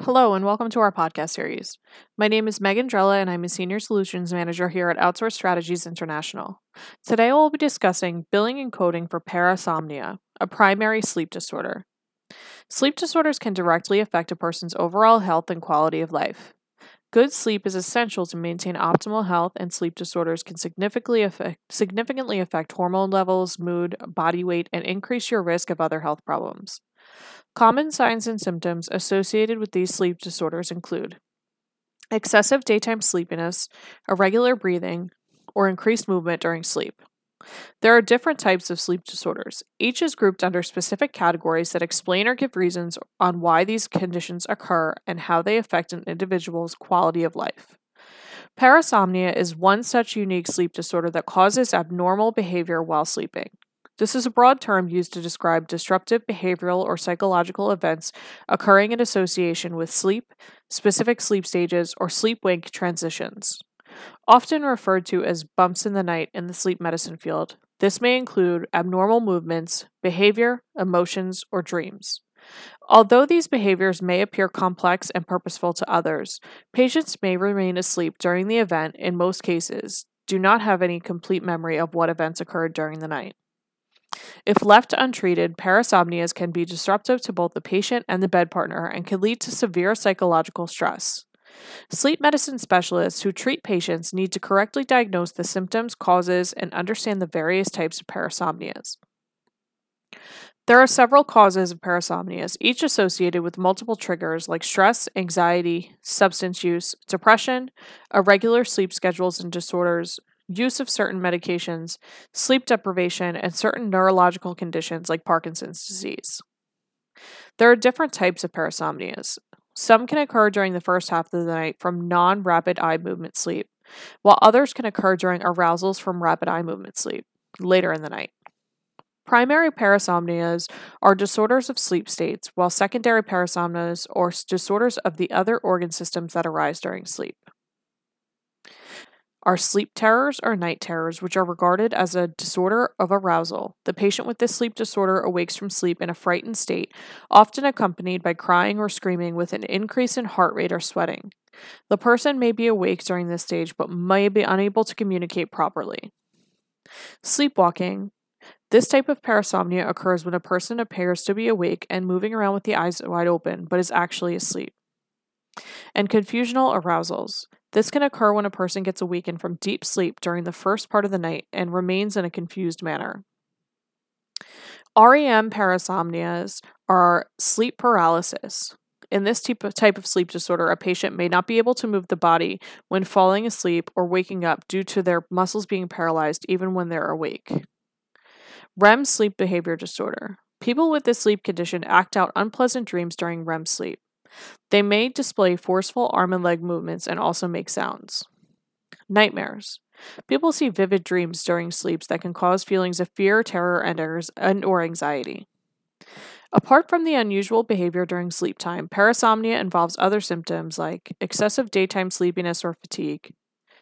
Hello, and welcome to our podcast series. My name is Megan Drella, and I'm a Senior Solutions Manager here at Outsource Strategies International. Today, we'll be discussing billing and coding for parasomnia, a primary sleep disorder. Sleep disorders can directly affect a person's overall health and quality of life. Good sleep is essential to maintain optimal health, and sleep disorders can significantly affect hormone levels, mood, body weight, and increase your risk of other health problems. Common signs and symptoms associated with these sleep disorders include excessive daytime sleepiness, irregular breathing, or increased movement during sleep. There are different types of sleep disorders. Each is grouped under specific categories that explain or give reasons on why these conditions occur and how they affect an individual's quality of life. Parasomnia is one such unique sleep disorder that causes abnormal behavior while sleeping. This is a broad term used to describe disruptive behavioral or psychological events occurring in association with sleep, specific sleep stages, or sleep-wake transitions. Often referred to as bumps in the night in the sleep medicine field, this may include abnormal movements, behavior, emotions, or dreams. Although these behaviors may appear complex and purposeful to others, patients may remain asleep during the event, in most cases, do not have any complete memory of what events occurred during the night. If left untreated, parasomnias can be disruptive to both the patient and the bed partner and can lead to severe psychological stress. Sleep medicine specialists who treat patients need to correctly diagnose the symptoms, causes, and understand the various types of parasomnias. There are several causes of parasomnias, each associated with multiple triggers like stress, anxiety, substance use, depression, irregular sleep schedules and disorders, use of certain medications, sleep deprivation, and certain neurological conditions like Parkinson's disease. There are different types of parasomnias. Some can occur during the first half of the night from non-rapid eye movement sleep, while others can occur during arousals from rapid eye movement sleep later in the night. Primary parasomnias are disorders of sleep states, while secondary parasomnias are disorders of the other organ systems that arise during sleep. Are sleep terrors or night terrors, which are regarded as a disorder of arousal. The patient with this sleep disorder awakes from sleep in a frightened state, often accompanied by crying or screaming with an increase in heart rate or sweating. The person may be awake during this stage but may be unable to communicate properly. Sleepwalking. This type of parasomnia occurs when a person appears to be awake and moving around with the eyes wide open but is actually asleep. And confusional arousals. This can occur when a person gets awakened from deep sleep during the first part of the night and remains in a confused manner. REM parasomnias are sleep paralysis. In this type of sleep disorder, a patient may not be able to move the body when falling asleep or waking up due to their muscles being paralyzed even when they're awake. REM sleep behavior disorder. People with this sleep condition act out unpleasant dreams during REM sleep. They may display forceful arm and leg movements and also make sounds. Nightmares. People see vivid dreams during sleeps that can cause feelings of fear, terror, and/or anxiety. Apart from the unusual behavior during sleep time, parasomnia involves other symptoms like excessive daytime sleepiness or fatigue,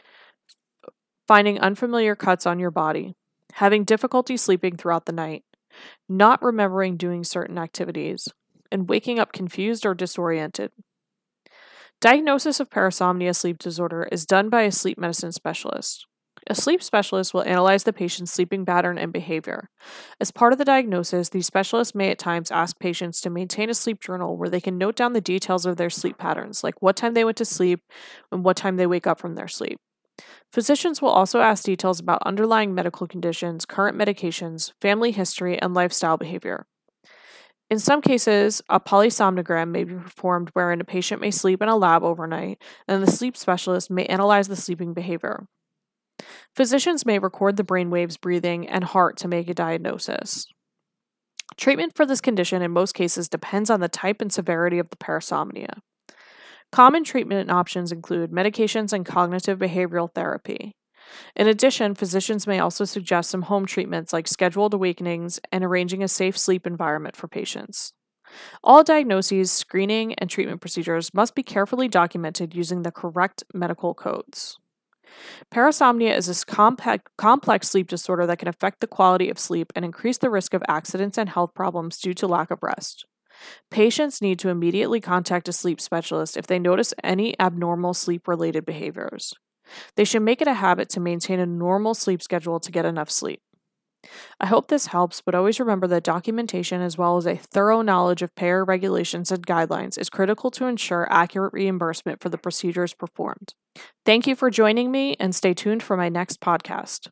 finding unfamiliar cuts on your body, having difficulty sleeping throughout the night, not remembering doing certain activities, and waking up confused or disoriented. Diagnosis of parasomnia sleep disorder is done by a sleep medicine specialist. A sleep specialist will analyze the patient's sleeping pattern and behavior. As part of the diagnosis, these specialists may at times ask patients to maintain a sleep journal where they can note down the details of their sleep patterns, like what time they went to sleep and what time they wake up from their sleep. Physicians will also ask details about underlying medical conditions, current medications, family history, and lifestyle behavior. In some cases, a polysomnogram may be performed wherein a patient may sleep in a lab overnight, and the sleep specialist may analyze the sleeping behavior. Physicians may record the brainwaves, breathing, and heart to make a diagnosis. Treatment for this condition in most cases depends on the type and severity of the parasomnia. Common treatment options include medications and cognitive behavioral therapy. In addition, physicians may also suggest some home treatments like scheduled awakenings and arranging a safe sleep environment for patients. All diagnoses, screening, and treatment procedures must be carefully documented using the correct medical codes. Parasomnia is a complex sleep disorder that can affect the quality of sleep and increase the risk of accidents and health problems due to lack of rest. Patients need to immediately contact a sleep specialist if they notice any abnormal sleep-related behaviors. They should make it a habit to maintain a normal sleep schedule to get enough sleep. I hope this helps, but always remember that documentation as well as a thorough knowledge of payer regulations and guidelines is critical to ensure accurate reimbursement for the procedures performed. Thank you for joining me, and stay tuned for my next podcast.